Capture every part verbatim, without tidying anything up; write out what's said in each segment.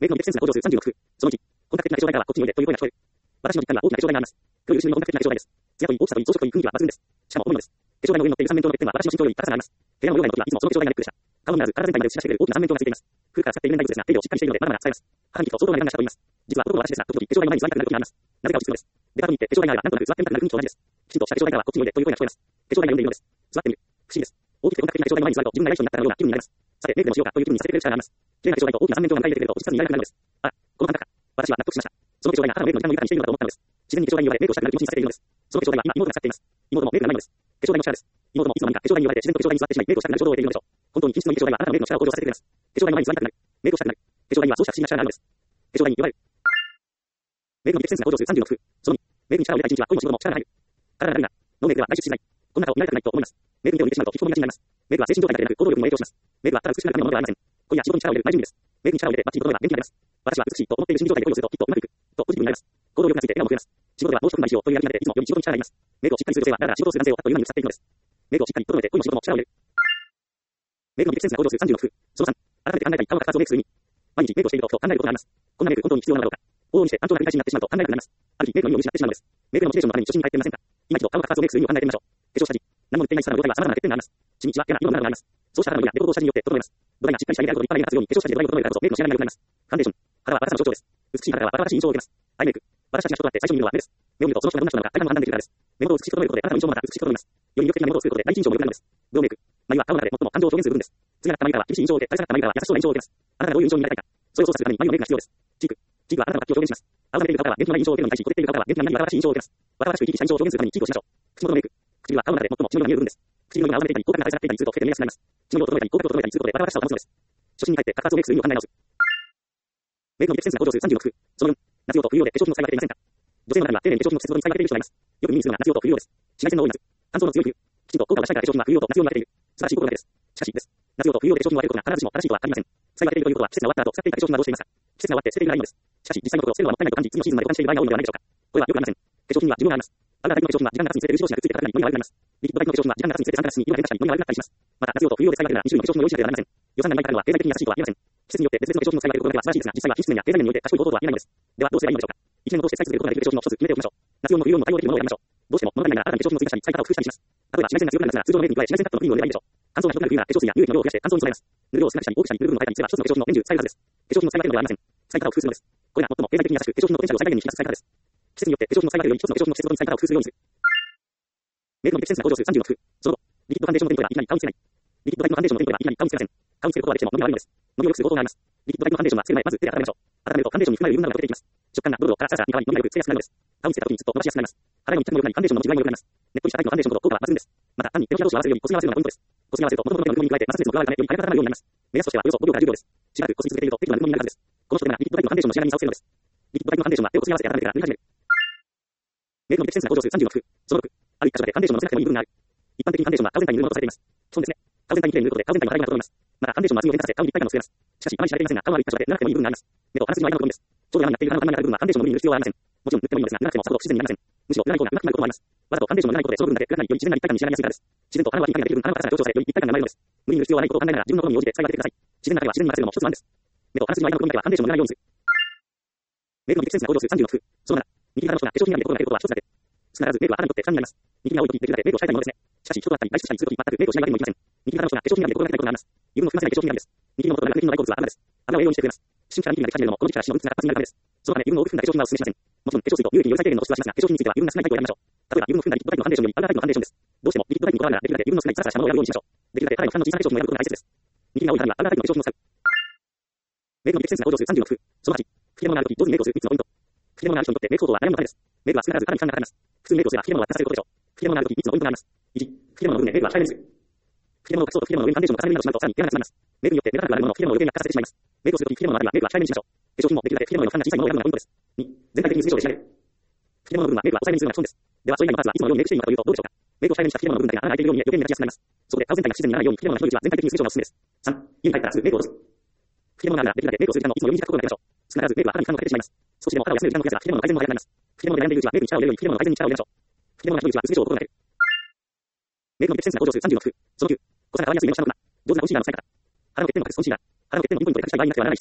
メイクのセンスが向上数さんじゅうろく。そのいち、本格的な化粧前からはこっちにおいでという声が聞こえる。私の実感には大きな化粧台があります。黒い薄みの本格的な化粧台です。艶といい、大きさといい、装飾といい、雰囲気は抜群です。しかも重いのです。化粧台の上に乗っている三面鏡の欠点は私の身長より高さがあります。部屋の両外の時はいつもその化粧台がネックでした。顔のみならず体全体まで映し出してくれる大きな三面鏡がついています。古くから使っている年代物ですが、手入れをしっかりしているのでまだまだ使えます。母に聞くと相当な値段がしたと言います。実は男の私ですが、時々化粧台の前に座りたくなる時があります。なぜか落ち着くのです。デパートに行って化粧台があればなんとなく座ってみたくなる雰囲気と同じです。きちんとした化粧台からはこっちにおいでという声が聞こえます。化粧台が読んでいるのです。座ってみる。不思議です。大きくて本格的な化粧台の前に座ると自分が偉い人になったかのような気分になります。さて、メイクでもしようかという気分にさせてくれる力があります。綺麗な化粧台と大きな三面鏡が迎え入れてくれると落ち着かずにいられなくなるのです。あら、この感覚か。私は納得しました。その化粧台が肌のメイクの時間の豊かにしているのだと思ったのです。自然に化粧台に言われメイクをしたくなる気持ちにさせているのです。その化粧台は今妹が使っています。妹もメイクがないのです。化粧台の力です。妹もいつの間にか化粧台に言われて自然と化粧台に座ってしまいメイクをしたくなる衝動を得ているのでしょう。本当に品質のいい化粧台はあなたのメイクの力を向上させてくれます。化粧台の前に座りたくなる。メイクをしたくなる。化粧台にはそうした不思議な力があるのです。化粧台に言われる。メイクのセンスが向上数さんじゅうろく。そのに、メイクに力を入れた一日は恋も仕事も力が入る。体がだるいが、ノーメイクでは外出しづらい。こんな顔見られたくないと思います。メイクに手を入れてしまうと引き込みがちになります。メイクは精神状態だけでなく行動力にも影響します。メイクはただ美しくなるためのものではありません。恋や仕事に力を入れる大事です。メイクに力を入れてバッチリ整えば元気になります。私は美しいと思っている心情態で恋をするときっとうまくいく。とポジティブになります。行動力がついて笑顔も増えます。仕事ではもう一踏ん張りしようというやる気が出ていつもより仕事に力が入ります。メイクをしっかりする女性はだらだら仕事をする男性をというのに使っているのです。メイクをしっかり整えて恋も仕事も力を入れる。メイクのセンスが向上数さんじゅうろく。そのさん、改めて考えたい顔が形をメイクする意味。毎日メイクをしていると考えることがあります。こんなメイク本当に必要なのだろうか。往々にして単調な繰り返しになってしまうと考えたくなります。ある日メイクの意味を失ってしまうのです。メイクのモチベーションのために初心に帰っていませんか。今一度顔が形をメイクする意味を考えてみましょう。化粧下地。何も塗っていない姿の状態は様々な欠点があります。血に血は嫌な色などがあります。そうした肌の色がデコボコ下地によって整えます。土台がしっかりした色であることを立派な色が立つように化粧下地で土台を整えるからこそメイクの仕上がりが良くなります。ファンデーション。肌はバラさの象徴です。美しい肌はバラバラしい印象を受けます。アイメイク。バラシャシな人となって最初に見るのは目です。目を見るとその人がどんな人なのか大半の判断できるからです。目元を美しく整えることであなたの印象もまた美しく整います。より魅力的な目元を作ることで第一印象も良くなるのです。ブローメイク。眉は顔の中で最も感情を表現する部分です。次なった眉からは厳しい印象を受け、垂れ下がった眉からは優しそうな印象を受けます。あなたがどういう印象になりたいか。それを操作するために眉のメイクが必要です。チーク。チークはあなたの活気を表現します。青が出ている顔からは元気のない印象を受けるのに対し、こてっている顔からは元気な何若々しい印象を受けます。若々しく生き生きした印象を表現するためにチークをしましょう。口元のメイク。唇は顔の中で最も血の色が見える部分です。唇の上が青が出ていたり、口角が垂れ下がっていたりすると老けて見えやすくなります。血の色を整えたり、口角を整えたりすることで若々しさを保つのです。初心に帰って活発をメイクする意味を考え直す。メイクのセンスが向上数さんじゅうろく。そのよん、夏用と冬用で化粧品の使い分けていませんか。女性の中には丁寧に化粧品の季節ごとに使い分けている人がいます。よく耳にするのが夏用と冬用です。紫外線の多い夏、乾燥の強い冬、きちんと効果を出したいから化粧品は冬用と夏用に分けている。素晴らしいことだけです。しかしです。夏用と冬用で化粧品を分けることが必ずしも正しいとは限りません。使い分けているということは季節が終わった後使っていた化粧品はどうしていますか。季節が終わって捨てているならいいのです。しかし実際のところ捨てるのはもったいないと感じ、次のシーズンまで保管している場合が多いのではないでしょうか。これはよくありません。化粧品には寿命があります。あるタイプの化粧品は時間が経つにつれて薄々がくっついて体に色が悪くなります。リキッドタイプの化粧品は時間が経つにつれて酸化ガスに色が変化したり色が悪くなったりします。また夏用と冬用で使い分けるならに種類の化粧品を用意しなければなりません。予算がない方には経済的に優しいとは言えません。季節によって別々の化粧品を使い分けることが素晴らしいですが、実際は品質面や経済面において賢い行動とは言えないのです。ではどうすればいいのでしょうか。一年を通して使い続けることができる化粧品を一つ決めておきましょう。夏用も冬用も対応できるものを選びましょう。どうしても物足りないなら新たに化粧品を追加したり使い方を工夫したりします。例えば紫外線が強くなりますが通常のメイクに加え紫外線カットのクリームを塗ればいいでしょう。乾燥がひどくなる冬は化粧水や乳液の量を増やして乾燥に備えます。塗る量を少なくしたり多くしたり塗る部分を変えたりすれば一つの化粧品の年中使えるはずです。化粧品の使い分けるのではありません。使い方を工夫するのです。これが最も経済的に優しく化粧品のポテンシャルを最大限に引き出す使い方です。季節によって化粧品の使い分けるより一つの化粧品の季節ごとに使い方を工夫するようにする。メイクのセンスが向上数さんじゅうろく。その後、リキッドファンデーションの手に取ればいきなり顔につけない。リキッドタイプのファンデーションの手に取ればいきなり顔につけません。顔につけることはできても伸びが悪いのです。伸びを良くする方法があります。リキッドタイプのファンデーションはつける前まず手で温めましょう。温めるとファンデーションに含まれる油分などが溶けていきます。食感がドロドロカラサラサラに変わり伸びが良くつけやすくなるのです。顔につけた時にずっと伸ばしやすくなります。肌の密着も良くなりファンデーションの持ち具合も良くなります。ねっとりしたタイプのファンデーションほど効果は抜群です。また単に手のひら同士を合わせるよりこすり合わせるのがポイントです。こすり合わせると元々のぬくもりに加えて摩擦熱の加わるためより早く固まるようになります。目安としてはおよそごびょうからじゅうびょうです。しばらくこすり続けていると適度なぬくもりになるはずです。この人でならリキッドタイプのファンデーションの仕上がりに差をつけるのです。リキッドタイプのファンデーションは手をこすり合わせて温めてから塗り始める。メイクのセンスが向上数さんじゅうろく。そのろく、ある一箇所でファンデーションのつけなくてもいい部分がある。一般的にファンデーションは顔全体に塗るものとされています。そうですね。顔全体にきれいに塗ることで顔全体の肌色が整います。またファンデーションの厚みを変化させ顔に立体感を作れます。しかしあまり知られていませんが顔のある一箇所で塗らなくてもいい部分があります。目と鼻筋の間の部分です。ちょうど山になっている鼻の穴にある部分はファンデーションの無理に塗る必要はありません。もちろん塗ってもいいのですが塗らなくてもさほど不自然になりません。むしろ塗らない方が上手くなることもあります。わざとファンデーションを塗らないことでその部分だけ暗くなりより自然な立体感に仕上がりやすいからです。自然と鼻は輪にができる分鼻の高さが上昇されより立体感が生まれるのです。無理に塗る必要はないことを考えながら自分の好みに応じて使い分けてください。自然な影は自然に任せるのも一つの案です。目と鼻筋の間の部分だけはファンデーションを塗らないようにする。メイクのセンスが向上数さんじゅうろく。そのなな、握り肌の人が化粧品選びで心がけることは一つだけ。少なからずメイクは肌にとって負担になります。握りが多い時できるだけメイクをしたいというものですね。しかし人となったり外出したりする時全くメイクをしないわけにもいきません。握り肌の人が化粧品選びで心がけたいことがあります。油分の含ませない化粧品選びです。握りの元となる握りの大好物は油です。油を栄養にしてくれます。思春期からニキビができ始めるのもこの時期から脂肪分が活発になるためです。そのため油分を多く含んだ化粧品はお勧めしません。もちろん化粧水と乳液により最低限の保湿はしますが化粧品については油分が少ないタイプを選びましょう。例えば油分の含んだリキッドタイプのファンデーションより油タイプのファンデーションです。どうしてもリキッドタイプにこだわるならできるだけ油分の少ないサラサラしたものを選ぶようにしましょう。できるだけ肌の負担の小さい化粧品を選ぶことが大切です。握りが多い肌には油タイプの化粧品を使う。メイクのセンスが向上数さんじゅうろく。そのはち、吹き出物があるとき上手にメイクをするみっつのポイント。吹き出物がある人にとってメイク行動は悩むの種です。メイクは少なからず肌に負担がかかります。普通にメイクをすれば吹き出物は出させることでしょう。吹き出物があるときみっつのポイントがあります。いち、吹き出物の部分でメイクは控えめにする。吹き出物を隠そうと吹き出物の上にファンデーションを重ねるなどしますとさらに手がなくなります。メイクによって目立たなくなるものを吹き出物の上に落下させてしまいます。メイクをするとき吹き出物のあたりはメイクは控えめにしましょう。化粧品もできるだけ吹き出物の負担が小さいものを選ぶのがポイントです。に、全体的に水上で仕上げる。吹き出物の部分はメイクは抑えめにするのが基本です。ではそれ以外のパーツはいつものようにメイクしているのかというとどうでしょうか。メイクを控えめにした吹き出物の部分だけが穴が開いているように見え余計に目立ちやすくなります。そこで顔全体が不自然にならないように吹き出物の一部は全体的に水上がおすすめです。さん、家に帰ったらすぐメイクを落とす。吹き出物があるならできるだけメイクをする時間をいつもより短く心がけましょう。少なからずメイクは肌に負担をかけてしまいます。少しでも肌を休める時間を増やせば吹き出物の改善も早くなります。吹き出物で悩んでいるうちはメイクに力を入れるより吹き出物の改善に力を入れましょう。吹き出物がひどいうちは薄化粧を心がける。メイクのセンスが向上数さんじゅうろく。そのきゅう、濃さが変わりやすい目の下のクマ。上手なコンシーラーの使い方。肌の欠点を隠すコンシーラー。肌の欠点をピンポイントで隠したい場合になくてはならない必需品です。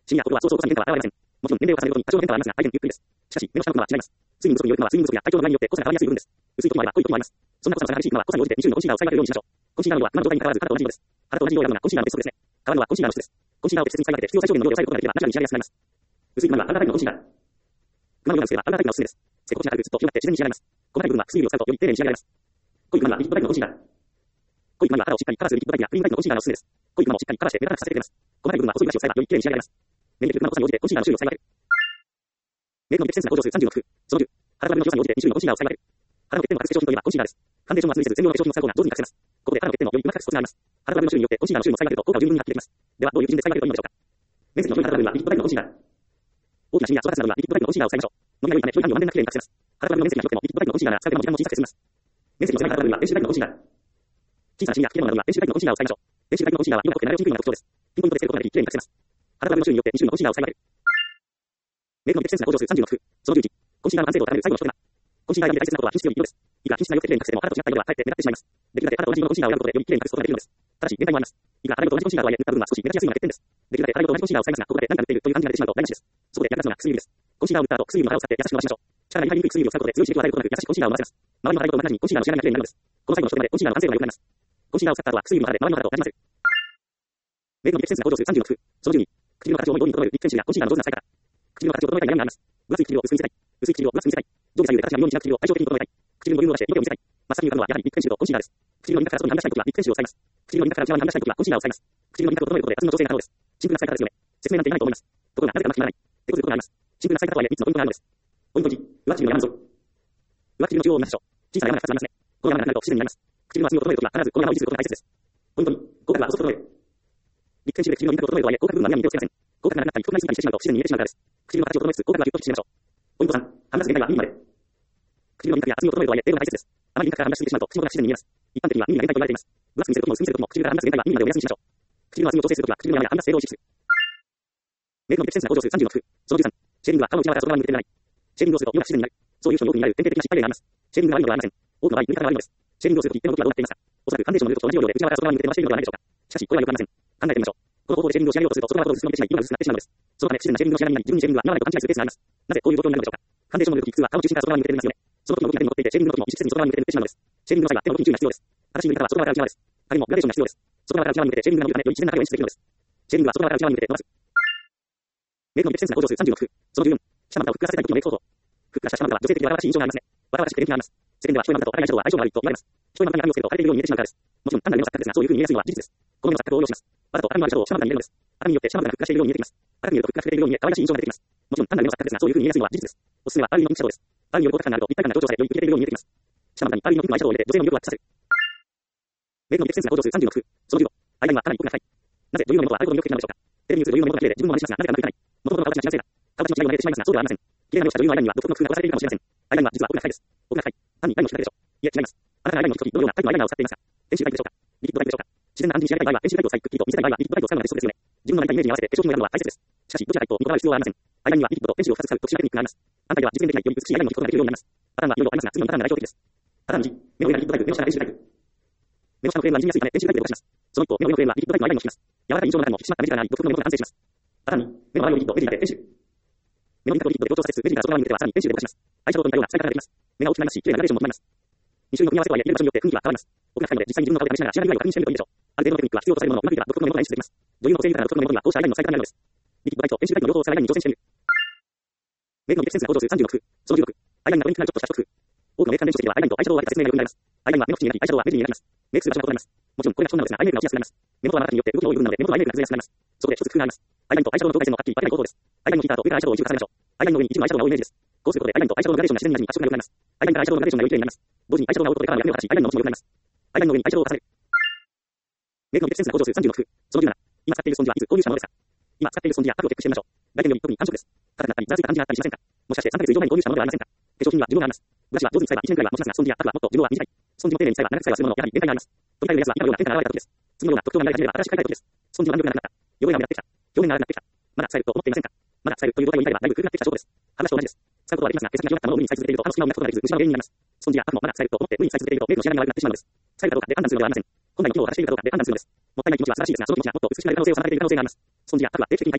深夜、心はそうそうとさに変化は現れません。もちろん、年齢を重ねるごとに多少変化はありますが、大変ゆっくりです。しかし、目の下のクマは違います。睡眠不足によるクマは睡眠不足や体調の具合によって濃さが変わりやすい部分です。薄い時もあれば濃い時もあります。そんな濃さの差が激しいクマは濃さに応じてに種類のコンシーラーを使い分けるようにしましょう。コンシーラーの量はクマの状態に関わらず肌と同じ量です。肌と同じ量を選ぶのがコンシーラーのベストですね。変わるのはコンシーラーの質です。コンシーラーを適切に使い分けて必要最小限の量で抑えることができればナチュラルに仕上げやすくなります。薄いクマにはパウダータイプのコンシーラー。クマの量が薄ければパウダータイプがおすすめです。接骨が軽くずっと広がって自然に仕上がります。細かい部分は薬指を使うとより丁寧に仕上がります。濃いクマにはリキッドタイプのコンシーラー。濃いクマには肌をしっかりカラーするリキッドタイプやクリームタイプのコンシーラーがおすすめです。濃いクマもしっかりカラーして目立たなくさせてくれます。細かい部分は細いブラシを使えばより綺麗に仕上がります。年齢クマの濃さに応じてコンシーラーの種類を使い分ける。メイクの激センスが向上するさんじゅうの工夫。そのじゅう、肌の良さに応じてに種類のコンシーラーを使い分ける。肌の欠点を隠す化粧品といえばコンシーラーです。ファンデーションは無理せず専用の化粧品を使う方が上手に隠せます。ここで肌の欠点をよりうまく隠すコツがあります。肌の種類によってコンシーラーの種類も使い分けると効果を十分に発揮できます。では、どういう基準で使い分けるといいのでしょうか。面積の広い肌の部分はリキッドタイプのコンシーラー。大きなシミや育ちなどはリキッドタイプのコンシーラーを使いましょう。伸びが良いため広い範囲を満遍なく綺麗に隠せます。肌の面積が広くてもリキッドタイプのコンシーラーなら使う手間も時間も小さく済みます。面積の狭い肌の部分は電子タイプのコンシーラー。小さなシミや吹き出物などは電子タイプのコンシーラーを使いましょう。電子タイプのコンシーラーは色が濃くて流れ落ちにくいのが特徴です。ピンポイントでつけることができ綺麗に隠せます。肌の種類によってに種類のコンシーラーを使い分ける。メイクの激センスが向上するさんじゅうの工夫。そのじゅういち、コンシーラーの安定度を高める最後の一手間。コンシーラーに大切なことは品質より色です。いくら品質が良くて綺麗に隠せても肌と違った色はかえって目立ってしまいます。できるだけ肌と同じ色のコンシーラーを選ぶことでより綺麗に隠すことができるのです。ただし、限界もあります。いくら肌と同じコンシーラーとはいえ、塗った部分は少し目立ちやすいのが欠点です。できるだけ肌と同じコンシーラーを使いますが、ここで何か塗っているという感じが出てしまうと台無しです。そこで役立つのが薬指です。コンシーラーを塗った後、薬指の腹を使って優しく伸ばしましょう。力が入りにくい薬指を使うことで強い刺激を与えることなく優しくコンシーラーを混ぜます。周りの肌色と同じにコンシーラーの仕上がりが綺麗になるのです。この最後の一手間でコンシーラーの完成度が良くなります。コンシーラーを使った後は薬指の肌で周りの肌となじませる。メイクの激センスが向上するさんじゅうの工夫。そのじゅうに、唇の形を思い通りに整えるリップペンシルやコンシーラーの上手な使い方。唇の形を整えたい悩みがあります。分厚い唇を薄く見せたい。薄い唇を分厚く見せたい。上下左右で形が見ようにしな唇を対照的に整えたい。唇のボリュームを出して色気を見せたい。真っ先に浮かぶのはやはりリップペンシルとコンシーラーです。唇の輪郭から外にはみ出したいときはリップペンシルを使います。唇の輪郭から内側にはみ出したいときはコンシーラーを使います。唇の輪郭を整えることで厚みの調整が可能です。シンプルな使い方ですよね。説明なんていらないと思います。ところがなぜかうまくならない。手こずることがあります。シンプルな使い方とはいえみっつのポイントがあるのです。ポイントいち、上唇の山の像。上唇の中央を見ましょう。小さな山がふたつありますね。この山がなくなると不自然になります。唇の厚みを整えるときは必ずこの山を維持することが大切です。ポイントに、口角は細く整える。リップペンシルで唇の輪郭を整えるとはいえ、口角部分は目に見てをつけません。口角が長くなったり太くなりすぎたりしてしまうと不自然に見えてしまうからです。唇の形を整えつつ口角はギュッと引き締めましょう。ポイントさん、鼻の全体は耳まで。唇の輪郭や厚みを整えるとはいえ、程度が大切です。あまり輪郭から離しすぎてしまうと口元が不自然に見えます。一般的には耳が限界と言われています。分厚く見せることも薄く見せることも唇から離す全体は耳までを目安にしましょう。唇の厚みを調整するときは唇の山や離す程度を意識する。メイクの激センスが向上するさんじゅうの工夫。そのじゅうさん、シェーディングは顔の内側から外側に向けてならない。シェーディングをすると色が不自然になる。そういう人に多く見られる典型的な失敗例があります。シェーディングが悪いのではありません。多くの場合、塗り方が悪いのです。シェーディングをするとき手の動きはどうなっていますか。おそらくファンデーションの塗ると同じ要領で内側から外側に向けて回しているのではないでしょうか。しかし、これはよくありません。考えてみましょう。この方法でシェーディングを仕上げようとすると外側ほど薄く伸びてしまい、色が薄くなってしまうのです。そのため不自然なシェーディングの仕上がりになり、自分にシェーディングは合わないと勘違いするケースがあります。なぜこういう状況になるのでしょうか。ファンデーションの塗るとき、普通は顔の中心から外側に向けて塗りますよね。その時の動きが手に乗っていて、シェーディングの時も意識せずに外側に向けて塗ってしまうのです。シェーディングの際は手の動きに注意が必要です。正しい塗り方は外側から内側です。他にもグラデーションが必要です。外側から内側に向けてシェーディングが伸びるためより自然な影を演出できるのです。シェーディングは外側から内側に向けて伸ばす。メイクの激センスが向上するさんじゅうの工夫。そのじゅうよん、下まぶたをふっくらさせたい時のメイク方法。ふっくらした下まぶたは女性的で若々しい印象がありますね。若々しくて元気があります。世間では太いまぶたと体が相性が悪いと言われます。太いまぶたに髪をつけると腫れているように見えてしまうからです。もちろん単なる目の錯覚ですが、そういう風に見えやすいのは事実です。この目の錯覚を応用します。わざと赤みのあるシャドウを下まぶたに入れるのです。赤みによって下まぶたがふっくらしているように見えてきます。赤みによるとふっくらしているように見え可愛らしい印象が出てきます。もちろん単なる目の錯覚ですが、そういう風に見えやすいのは事実です。おすすめはパーリーのピンクシャドウです。パーリーによる光沢感があると立体感が上昇されより浮き出ているように見えてきます。下まぶたにパーリーのピンクのアイシャドウを入れて女性の魅力をアップさせる。メイクの激センスが向上するさんじゅうの工夫。そのじゅうご、アイラインはかなり濃くなりたい。なぜ女優の目元はあるほど魅力的なのでしょうか。テレビに映る女優の目元が綺麗で自分も真似しますが、なぜかうまくいかない。元々の顔立ちの気のせいだ。顔立ちの違いを真似てしまいますが、そうではありません。綺麗な目をした女優のアイラインには独特の工夫が凝らされているかもしれません。アイラインは実は奥が深いです。奥が深い。単にラインの引き方でしょう。いえ、違います。あなたがアイラインを引くとき、どのようなタイプのアイライナーを使っていますか。ペンシルタイプでしょうか。リキッドタイプでしょうか。自然な感じに仕上げたい場合はペンシルタイプを使い、クッキーと見せたい場合はリキッドタイプを使うのが鉄則ですよね。自分のなりたいイメージに合わせて化粧品を選ぶのは大切です。しかし、どちらかと見こだわる必要はありません。アイラインにはリキッドとペンシルをふたつ使う特殊なテクニックがあります。反対では実現できないより美しいアイラインの引くことができるようになります。パターンはいろいろありますが、次のパターンが代表的です。パターンいち、目の上がリキッドタイプ、目の下がペンシルタイプ。目の下のフレームは滲みやすいためペンシルタイプでぼかします。その一方、目の上のフレームはリキッドタイプのアイラインを引きます。柔らかい印象の中でも引き締まった目力があり、独特の目元が完成します。パターンに、目の周りをリキッド、目尻に当てペンシル。目の輪郭をリキッドで強調させつつ、目尻から外側に向けてはさらにペンシルでぼかします。アイシャドウと似たような使い方ができます。目が大きくなりますし、綺麗なグラデーションも決まります。に種類の組み合わせとはいえ、入れる場所によって雰囲気は変わります。奥が深いので、実際に自分の顔で試しながら仕上がり具合を確認してみるといいでしょう。ある程度のテクニックは必要とされるものの、うまくいけば独特の目元が演出できます。女優の個性豊かな独特の目元にはこうしたアイラインの使い方があるのです。リキッドタイプとペンシルタイプの両方を使うアイラインに挑戦してみる。メイクの激センスが向上するさんじゅうの工夫。そのじゅうろく、アイラインがポイントになるちょっとした一工夫。多くのメイク関連書籍ではアイラインとアイシャドウを分けた説明がよく見られます。アイラインは目の縁になり、アイシャドウは目尻になります。メイクする場所が異なります。もちろんこれが基本なのですが、アイメイクが落ちやすくなります。目元は長きによって動きの多い部分なので、目元はアイメイクが崩れやすくなります。そこで一つ工夫があります。アイラインとアイシャドウの境界線をはっきり分けない方法です。アイラインを引いた後、上からアイシャドウを一部重ねましょう。アイラインの上に一部のアイシャドウが多いイメージです。こうすることでアイラインとアイシャドウのグラデーションが自然に馴染み、発色が良くなります。アイラインからアイシャドウのグラデーションがより綺麗になります。同時にアイシャドウが多いことでカラーが目を立ち、アイラインの持ちも良くなります。アイラインの上にアイシャドウを重ねる。メイクの激センスが向上するさんじゅうの工夫。そのじゅうなな、今使っているスポンジはいつ購入したものですか。今使っているスポンジやパフをチェックしてみましょう。外見より特に感触です。硬くなったり、ザラついた感じがあったりしませんか。もしかしてさんかげつ以上前に購入したものではありませんか。化粧品には寿命があります。ブラシは上手に使えばいちねんくらいは持ちますが、スポンジやパフはもっと寿命は短い。スポンジも丁寧に使えば長く使えばするもの、やはり限界があります。取り替えるやつは今のような変化が現れた時です。次のような特徴が見られ始めれば新しく変えたい時です。スポンジの弾力がなくなった。汚れが目立ってきた。表面が荒くなってきた。まだ使えると思っていませんか。まだ使えるという状態を言いたいはだいぶ古くなってきた証拠です。話と同じです。使うことはできますが、毛先が広がったものを無理にサイズ続けていると、歯の隙間を磨くことができず、虫歯の原因になります。スポンジやパフもまだ使えると思って無理にサイズ続けていると、メイクの仕上がりが悪くなってしまうのです。使えるかどうかで判断するのではありません。本来の機能を果たしているかどうかで判断するのです。もったいない気持ちは正しいですが、その気持ちはもっと美しくなる可能性を妨げている可能性があります。スポンジやパフは定期的に変えましょう。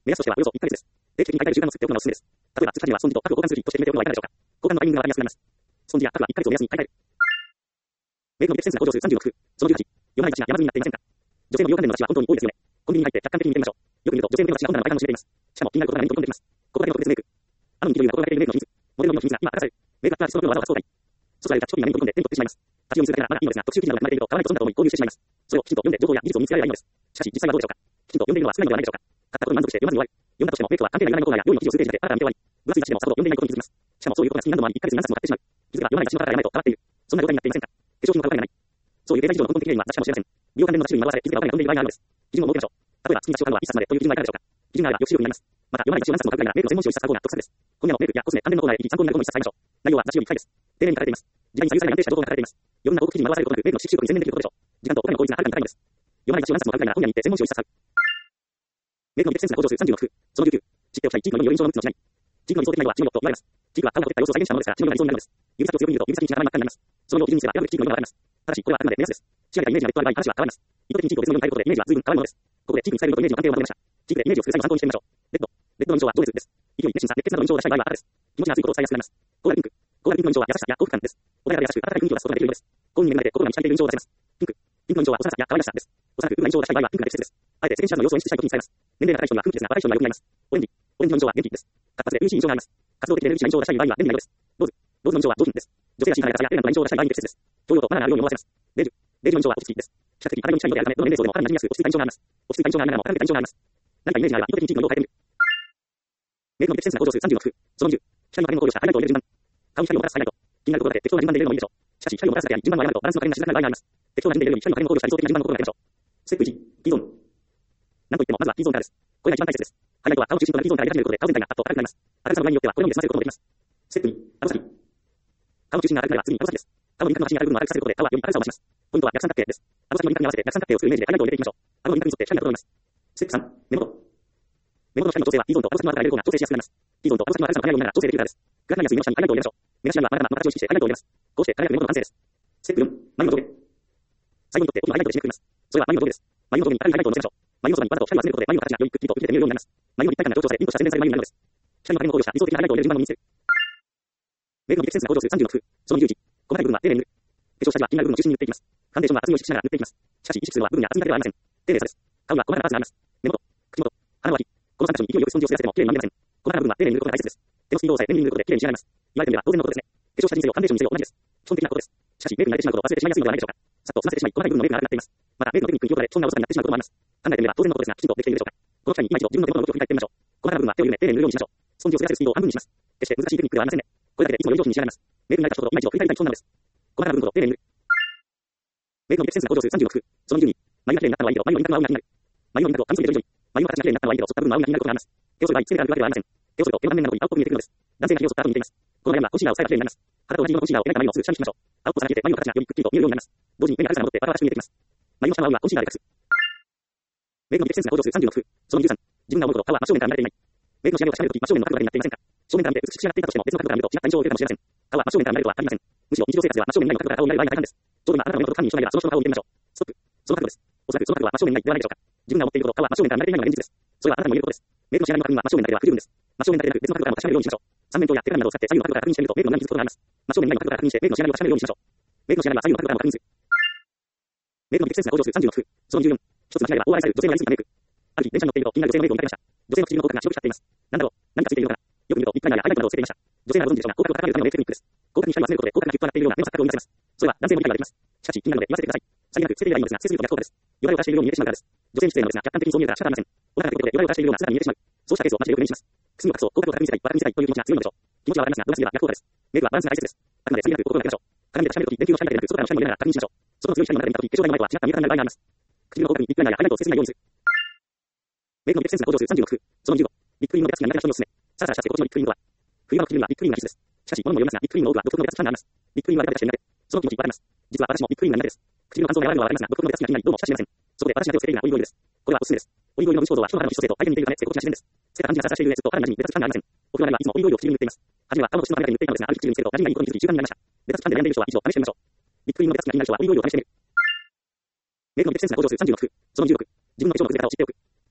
目安としてはおよそいっかげつです。定期的に大会の習慣を作っておくのがおすすめです。例えば、通知ではスポンジとパフを交換する日として決めておくのはいかがでしょうか。交換のタイミングがわかりやすくなります。スポンジやパフはいっかげつを目安に買い替える。メイクの激戦数が向上するさんじゅうろく。そのじゅうはち。読まない雑誌が山積みになっていませんか。女性の美容関連の雑誌は本当に多いですよね。コンビニに入って客観的に見てみましょう。よく見ると女性の美容雑誌が本棚の前端を占めています。しかも気になることが目に飛び込んできます。ここだけの特別メイク。あの人気女優が心がけているメイクの秘密。モデルの美の秘密が今明かされる。メイクアップアーティストのプロの技を発想外。そちらでキャッチコピーが目に飛び込んで手に取ってしまいます。立ち読みするだけならまだいいのですが、特集記事などが生まれていると買わないと損だと思い購入してしまいます。それをきちんと読んで情報や技術を見つけられればいいのです。しかし実際はどうでしょうか。きちんと読んでいるのは少ないのではないでしょうか。買ったことに満足して読まずに終わる。読んだとしてもメイクは関係ない裏のコーナーや料理の記事を数ページだけ新たな見て終わり。分厚い雑誌でもさほど読んでいないことに気づきます。しかもそういうことが好きに何度もありいっかげつに何冊も買ってしまう。気づけば読まない雑誌の方がやらないと変わっている。そんな状態になっていませんか。化粧品を買う金がない。そういう経済事情の根本的原因は雑誌かもしれません。美容関連の雑誌に惑わされ気づけばお金が飛んでいる場合があるのです。基準を設けましょう。例えば月に雑誌を買うのはいっさつまでという基準はいかがでしょうか。基準があればよく資料になります。また読まない雑誌を何冊も買うくらいならメイクの専門誌をいっさつ買う方が得策です。今夜もメイクやコスメ関連のコーナーへ行き参考になる本をいっさつ買いましょう。内容は雑誌よりいっかいです。丁寧に書かれています。時代に左右されない安定した情報が書かれています。いろんな広告記事に惑わされることなくメイクの知識習得に専念できることでしょう。時間とお金の効率がはるかに高いのです。読まない雑誌を何冊も買うくらいなら本屋に行って専門誌をいっさつ買う。メイクの激戦数が向上するさんじゅうろく。そのじゅうきゅう。知っておきたい地域の意味を印象のみつの違い。地域の理想的な色は地域の色と言われます。地域は顔が取った様子を再現したものですから、地域の色が理想になるのです。指先を強く握ると指先に血が真っ赤になります。その色を基準にすれば選ぶべき地域の色が分かります。ただし、これはあくまで目安です。仕上げたイメージがネットある場合、話は変わります。意図的に地域を別の色に変えることでイメージは随分変わるものです。ここで地域に伝えることとイメージの関係をまとめました。地域でイメージを作る際の参考にしてみましょう。レッド。レッドの印象は情熱です。勢い、熱心さ、熱血などの印象を出したい場合は赤です。気持ちが熱いことを伝えやすくなります。ゴールピンク。ゴールピンクの印象は優しさや幸福感です。穏やかで優しく、温かい雰囲気を出すことができる色です。幸運に恵まれて心が満ち足りている印象を出せます。ピンク。ピンクの印象は幼さや可愛らしさです。幼く、うまい印象を出したい場合はピンクが適切です。あえて世間知らずの様子を演出したい時に使います。年齢が高い人には空気ですが、若い人には良くなります。オレンジ。オレンジの印象は元気です。活発で嬉しい印象があります。活動的で嬉しい印象を出したい場合には便利な色です。ローズ。ローズの印象は上品です。女性らしい華やかさやエレガントな印象を出したい場合に適切です。教養とマナーがあるように思わせます。ベージュ。ベージュの印象は落ち着きです。比較的体の近い色であるため、どの年齢層でも肌に馴染みやすく落ち着いた印象があります。落ち着いた印象がありながらも、温めた印象があります。何かイメージがあれば意図的に地域の色を変えてみる。メイクの激戦数が向上するさんじゅうろく。そのじゅう。光の加減を考慮したハイライトを入れる順番。顔に光をもたらすハイライト。気になるところで適当な順番で入れるのもいいでしょう。しかし、光をもたらすだけに順番を誤るとバランスの加減が静かな場合があります。適当な順で入れるより光の加減を考慮した理想的な順番の心が出ましょう。ステップいち、T ゾーン。なんといっても、まずは T ゾーンからです。これが一番大切です。ハイライトは顔の中心となる T ゾーンから入れ始めることで顔全体がパッと明るくなります。明るさの場合によってはこれのみで済ませることもできます。ステップに、後先。顔の中心が明るくなれば次に後先です。顔の輪郭の端に明るい部分を明るくさせることで顔はより明るさを増します。ポイントは逆三角形です。後先の輪郭に合わせて逆三角形を作るイメージでハイライトを入れていきましょう。顎の輪郭に沿って光が整います。ステップさん、目元。目元の光の調整は T ゾーンと後先の後から入れる方が調整しやすくなります。T ゾーンと後先の明るさの早いようなら調整できるからです。暗くなりやすい目の下にハイライトを入れましょう。目の下にはまだまだ形を意識してハイライトを入れます。こうして輝く目元の完成です。ステップよん、眉の上下。最後にとって大きなハイライトで締めくくります。それは眉の上下です。眉の上に明るいハイライトを乗せましょう。眉のそばにわざと光を集めることで眉の形がよりくっきりと生きて見えるようになります。眉の立体感が強調され、ピンとした自然される眉になるのです。光の加減を考慮した理想的なハイライトを入れる順番を身につける。メイクの激戦数が向上するさんじゅうろく。そのにじゅういち。細かい部分は丁寧に塗る。化粧下地は気になる部分を中心に塗っていきます。ファンデーションは厚みを意識しながら塗っていきます。しかし意識するのは部分や厚みだけではありません。丁寧さです。顔には細かなパーツがあります。目元、口元、鼻の脇。このさんか所に勢いよくスポンジを滑らせても綺麗にまみれません。細かな部分は丁寧に塗ることが大切です。手のスピードを抑え、念入りに塗ることで綺麗に仕上がります。言われてみれば当然のことですね。化粧下地にせよファンデーションにせよ同じです。基本的なことです。しかしメイクに慣れてしまうことを忘れてしまいやすいのではないでしょうか。さっと済ませてしまい、細かい部分のメイクが荒くなっています。またメイクのテクニックに気を取られ、そんなおさになってしまうこともあります。考えてみれば当然のことですが、きちんとできているでしょうか。この際に今一度自分の手元の動きを振り返ってみましょう。細かな部分は手を緩め丁寧に塗るようにしましょう。スポンジを滑らせるスピードを半分にします。決して難しいテクニックではありませんね。これだけでいつもより上手に仕上がります。メイクに慣れた人ほど今一度振り返りたいそうなのです。細かな部分ほど丁寧に塗る。メイクの激戦数が向上するさんじゅうろく。そのにじゅうに。眉が綺麗になったのはいいけど、眉の輪郭の青が気になる。眉の輪郭を紙すぎてる以上に、眉の形が綺麗になったのはいいけど、そった部分の青が気になることがあります。手をする場合、詰めてあるわけではありません。手をすると手の断面などに青っぽく見えてくるのです。男性が手をすった後に似ています。この悩みはコンシーラーを使えば綺麗になります。肌と同じ色のコンシーラーを描いた眉をする下に引きましょう。青っぽさが消えて眉の形がよりくっきりと見えるようになります。同時に目に明るさが戻ってバラバラしく見えてきます。眉の下の青はコンシーラーで隠す。メイクの激戦数が向上するさんじゅうろく。そのにじゅうさん。自分が思うほど顔は真正面から見られていない。メイクの仕上げを重ねるとき真正面の角度になっていませんか。正面から見て美しく仕上がっていたとしても別の角度から見ると違った印象を受けるかもしれません。顔は真正面から見られるとは限りません。むしろ日常生活では真正面にない角度から顔を見られる場合が大半です。ちょうど今あなたの目元と単に一緒ならばその人の顔を見てみましょう。ストップ。その角度です。おそらくその角度は真正面にないではないでしょうか。自分が思っているほど顔は真正面から見られていないのが現実です。それはあなたにも言えることです。メイクの仕上げの確認は真正面だけでは不十分です。真正面だけでなく別の角度からも確かめるようにしましょう。三面鏡や手紙などを使って左右の角度から確認してみるとメイクの何に気づくことがあります。真正面にない角度から確認してメイクの仕上げを確かめるようにしましょう。メイクの仕上げは左右の角度からも確認する。メイクの激戦数が向上するさんじゅうろく。そのにじゅうよん。一つ間違えれば大笑いされる女性のやりすぎたメイク。ある日電車に乗っていると気になる女性のメイクを見かけました。女性の唇の口角が白く光っています。なんだろう、何かついているのかな。よく見るとリップライナーやハイライトなどをつけていました。女性ならご存知でしょうが、口角を高めるためのメイクテクニックです。口角に光を集めることで口角がギュッとなっているような目の錯覚を生み出せます。それは男性も理解ができます。しかし気になるので言わせてください。さりげなくつけていればいいのですが、つけすぎると逆効果です。よだれを出しているように見えてしまうからです。女性に失礼なのですが、客観的にそう見えるから仕方ありません。お腹が出ることでよだれを出しているような姿に見えてしまう。そうしたケースをマジでよく目にします。くすみを隠そう、口角を確認したい、バカにしたいという気持ちが強いのでしょう。気持ちはわかりますが、度が過ぎれば逆効果です。メイクはバランスが大切です。あくまでさりげなく心がけましょう。鏡で確かめるとき、電球の光だけでなく、外からの光も入れながら確認しましょう。外の強い光の中で見たとき、化粧台の前とは違った見え方になる場合があります。唇の口角にリップライナーやハイライトをつけすぎないようにする。メイクの激戦数が向上するさんじゅうろく。そのにじゅうご。リップクリームのベタつきが苦手な人におすすめ。サラサラした手心地のリップクリームとは。冬場の唇にはリップクリームが必須です。しかし、物もよりますが、リップクリームの多くは独特のベタつき感があります。リップクリームはベタベタして苦手。その気持ちわかります。実は私もリップクリームが苦手です。唇の乾燥が和らぐのはわかりますが、独特のベタつきが気になり、どうも親しみません。そこで私が手をつけているのはオリーブオイルです。これはおすすめです。オリーブオイルの分子構造は人の肌の皮脂組成と相手に似ているため、つけ心地が自然です。つけた感じがサラサラしている上、ずっと肌に馴染み、ベタつき感がありません。お風呂ではいつもオリーブオイルを唇に塗っています。初めは顔の口の髪の毛に塗っていたのですが、ある日唇につけると馴染みがいいことに気づき習慣になりました。ベタつき感で悩んでいる人は一度試してみましょう。リップクリームのベタつきが気になる人はオリーブオイルを試してみる。メイクの激戦数が向上するさんじゅうろく。そのにじゅうろく。自分の化粧の崩れ方を知っておく。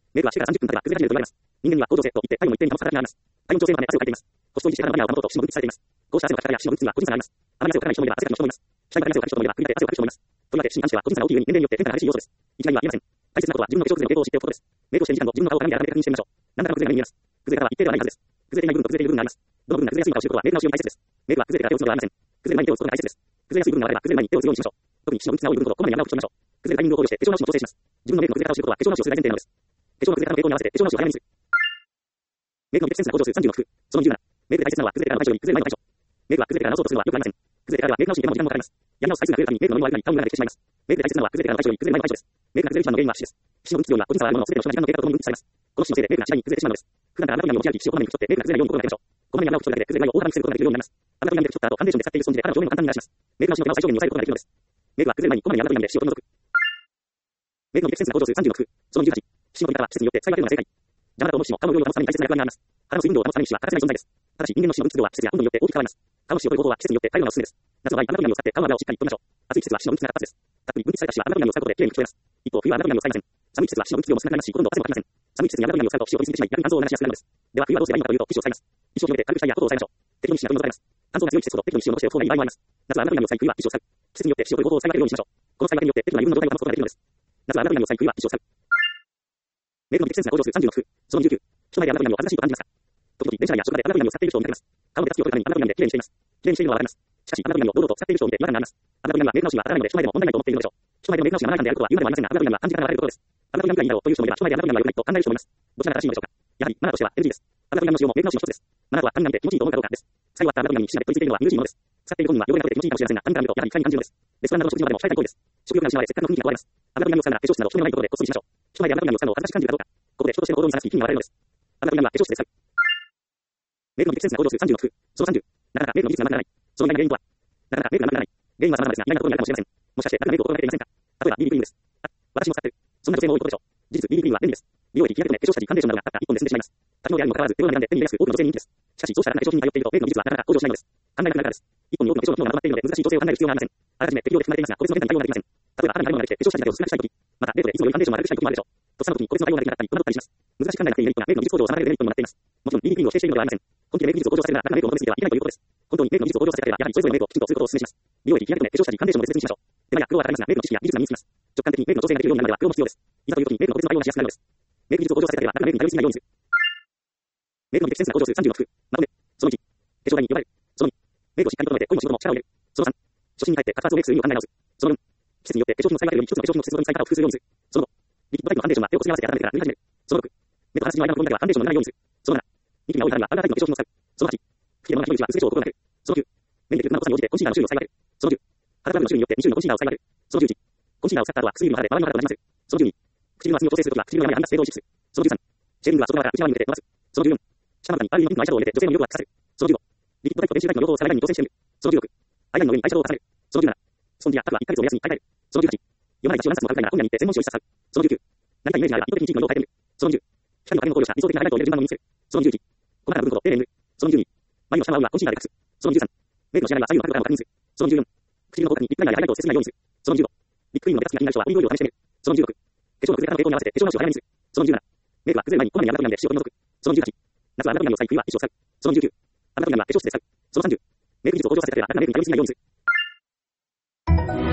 メールはしてからさんじゅっぷん経てば崩れ始めると言われます。人間には恒常性といって体温の一定に保つ働きがあります。体温調整のため汗をかいています。保湿と一時間のバリアを保とうと皮脂の分泌されています。こうした汗のかき方や皮脂の分泌には個人差があります。あまり汗をかかない人もいれば汗かきの人もいます。下に汗をかく人もいれば繰り返し汗をかく人もいます。とりわけ皮脂に関しては個人差が大きい上に年齢によって変化が激しい要素です。いきなりは言えません。大切なことは自分の化粧崩れの傾向を知っておくことです。メイクをしている時間と自分の顔を鏡で改めて確認してみましょう。何らかの崩れが見えます。崩れ方は一定ではないはずです。崩れていない部分と崩れている部分があります。どの部分が崩れやすいかを知ることはメイク直しより大切です。メイクは崩れてから手を打つのではありません。崩れる前に手を打つことが大切です。崩れやすい部分があれば崩れる前に手を打つようにしましょう。特に皮脂の分泌が多い部分ほどこまめに穴を吹き取りましょう。崩れるタイミングを考慮して化粧直しも調整します。自分のメイクの崩れ方を知ることは化粧直しをする大前提なのです。化粧の崩れ方の傾向に合わせて化粧直しを早めにする。メイクの美的センスが向上するさんじゅうの工夫。そのにじゅうなな。メイクで大切なのは崩れてからの対処より崩れる前の対処。メイクは崩れてから直そうとするのはよくありません。崩れてからではメイク直しに手間も時間もかかります。やり直す回数が増えるたびにメイクのノリも悪くなり顔にムラができてしまいます。メイクで大切なのは崩れてからの対処より崩れる前の対処です。メイクが崩れる一番の原因は皮脂です。皮脂の分泌量には個人差があるものの全ての人が時間の経過とともに分泌されます。この皮脂のせいでメイクが次第に崩れてしまうのです。普段から油と髪を持ち歩き皮脂をこまめに拭き取ってメイクが崩れないように心がけましょう。こまめに油を拭き取るだけで崩れないを大幅に防ぐことができるようになります。油と髪で拭き取った後ファンデーションで使っているスポンジで肌の表面を簡単に濡らします。メイクのシミの毛を最小限に抑えることができるのです。メイクは崩れる前にこまめに油と髪で皮脂を取り除く。メイクの美的センスが向上するさんじゅうの工夫。そのにじゅうはち。皮脂の取り方は季節によって最悪のが正解。邪魔だと思う皮脂も顔の潤いを保つために大切な役割があります。肌の水分量を保つために皮脂は欠かせない存在です。ただし人間の皮脂の分泌量は季節や温度によって大きく変わります。顔の脂を取る方法は季節によって体温がおすすめです。夏の場合、油と髪を使って顔の油をしっかり取りましょう。暑い季節は脂の分泌が活発です。たっぷり分泌された脂は油と髪を使うことできれいに拭き取れます。一方、冬は油と髪を使いません。寒い季節は脂の分泌量も少なくなりますし、ほとんど汗もかきません。寒い季節に油と髪を使うと皮脂を取りすぎてしまい、逆に乾燥を促しやすくなるのです。では冬はどうすればいいのかというと、皮脂を使います。皮脂を広げて軽くしたりやコートを押さえましょう。適度に皮脂が取り除かれます。乾燥が強い季節ほど適度に皮脂を残しておく方がいい場合もあります。夏は油と髪を使い、冬は皮脂を使う。季節によって皮脂を取る方法を使い分けるようにしましょう。この使い分けによって適度な油分の状態を保つことができるのです。夏は油と髪を使い、冬は皮脂を使う。メイクの美的センスが向上するさんじゅうの工夫。そのにじゅうきゅう。人前で油と髪を恥ずかしいと感じますか？時々電車内や職場で油と髪を使っている人を見かけます。顔の手つきを取るために油と髪できれいにしています。きれいにしているのはわかります。しかし油と髪を堂々と使っている人を見て違和感があります。油と髪はメイク直しには当たらないので人前でも問題ないと思っているのでしょう。人前でもメイク直しがマナー違反であることは今でもありませんが、油と髪は短時間が流れることです。油と髪がいいだろうという人もいれば、人前で油と髪は良くないと考える人もいます。どちらが正しいのでしょうか。やはりマナーとしては エヌジー です。油と髪の使用もメイク直しの一つです。マナーとは髪が見て気持ちいいと思うかどうかです。使い終わった油と髪に皮脂がべっとりついているのは無意識のものです。使っている本人は汚れが取れて気持ちいいかもしれませんが、髪から見るとやはり不快に感じるのです。レストランなどの食事場でも控えた行為です。食欲が失われせっかくの雰囲気が壊れます。油と髪を使うなら化粧室など人目のないところでこっそりしましょう。人前で油と髪を使うのを恥ずかしく感じるかどうか。ここで人としての行動にさらす気になられるのです。油と髪は化粧室で使う。メイクの美的センスが向上するさんじゅうの工夫。そのさんじゅう。なかなかメイクの技術が上手くならない。その意外な原因とは、なかなかメイクが上手くならない。原因は様々ですが、意外なところにあるかもしれません。もしかしてなかなかメイクを心がけていませんか？例えば ビービー クリームです。あ、私も使ってる。そんな女性も多いことでしょう。事実 ビービー クリームは便利です。美容液、日焼け止め、化粧下地、ファンデーションなどがたったいっぽんで済んでしまいます。多機能であるにもかかわらず、手頃な値段で手に入れやすく多くの女性に人気です。しかし、そうした高い化粧品に頼っていると、メイクの技術はなかなか向上しないのです。考えなくなるからです。一本に多くの化粧の機能がまとまっているので、難しい調整を考える必要がありません。あらかじめ適量で含まれていますが、個別の変化に対応ができません。例えば、肌に食べ物ができて、化粧下地だけを少なくしたいとき、また、デートでいつもよりファンデーションを丸くしたいときもあるでしょう。とっさの時に個別の対応ができなかったり、戸惑ったりします。難しく考えなくていいメリットがメイクの技術向上を妨げるデメリットにもなっています。もちろん ビービー クリームを否定しているのではありません。本気でメイク技術を向上させるなら、なかなかメイクを求めすぎてはいけないということです。本当にメイクの技術を向上させたければ、やはりそれぞれのメイクをきちんとすることをお勧めします。美容液、日焼け止め、化粧下地、ファンデーションも別々にしましょう。手間や苦労はかかりますが、メイクの知識や技術が身につきます。直感的にメイクの調整ができるようになるまでは苦労も必要です。いざという時にメイクの個別の対応がしやすくなるのです。メイク技術を向上させたければ、なかなかメイクに頼りすぎないようにする。メイクの美的センスが向上するさんじゅうの工夫。まとめ。そのいち。化粧台に呼ばれる。そのに。メイクをしっかり整えて恋も仕事も力を入れる。そのさん。初心に入って活発をメイクする意味を考え直す。そのよん。季節によって化粧品の使い分けより一つの化粧品の施術の使い方を工夫するようにする。そのご。リキッドタイプのファンデーションは手をこすり合わせて温めてから塗り始める。そのろく。目と鼻筋の間の黒みだけはファンデーションの塗らないようにする。そのなな。ニキビが多い肌にはパウダータイプの化粧品を使う。そのはち。吹き出物がひどい位置は薄化粧を心がける。そのきゅう。目に出る粉の濃さに応じてコンシーラーの種類を使い分ける。そのじゅう。肌ブラシの種類によってに種類のコンシーラーを使い分ける。そのじゅういち。コンシーラーを使った後は薬指の肌で周りの肌となじませる。そのじゅうに。唇の厚みを調整するときは唇の山に編み出す程度を意識する。そのじゅうさん。シェービングは外側から内側に向けて伸ばす。そのじゅうよん。下まぶたにアルミのピンクのアイシャドウを入れて女性の魅力を発揮させる。そのじゅうご。リキッドタイプと電子タイプの両方をサラダに調整してみる。そのじゅうろく。アイラインの上にアイシャドウを重ねる。そのじゅうなな。スポンジやあとはいっかげつを目安に買い替える。そのじゅうはち。読まない雑誌を何冊も買うくらいなら本屋に行って専門誌を一冊買う。そのじゅうきゅう。何かイメージがあれば意図的に地域の色を変えてみる。そのにじゅう。光の加減を考慮した理想的なハイライトを入れる順番を見つける。そのにじゅういち。細かな部分ほど丁寧に塗る。そのにじゅうに。眉の下の青はコンシーラーで隠す。そのにじゅうさん。メイクの仕上がりは左右の角度からも確認する。そのにじゅうよん。唇の口角にリップライナーやハイライトをつけすぎないようにする。そのにじゅうご。リップクリームのベタつきが気になる人はオリーブオイルを試してみる。そのにじゅうろく。化粧の崩れ方の傾向に合わせて化粧直しを早めにする。そのにじゅうなな。メイクは崩れる前にこまめに油と髪で皮脂を取り除く。そのにじゅうはち。夏は油と髪を使い、冬は皮脂を使う。そのにじゅうきゅう。油と髪は化粧室で使う。そのさんじゅう。メイク技術を向上させたければ、なかなかメイクに頼りすぎないようにする。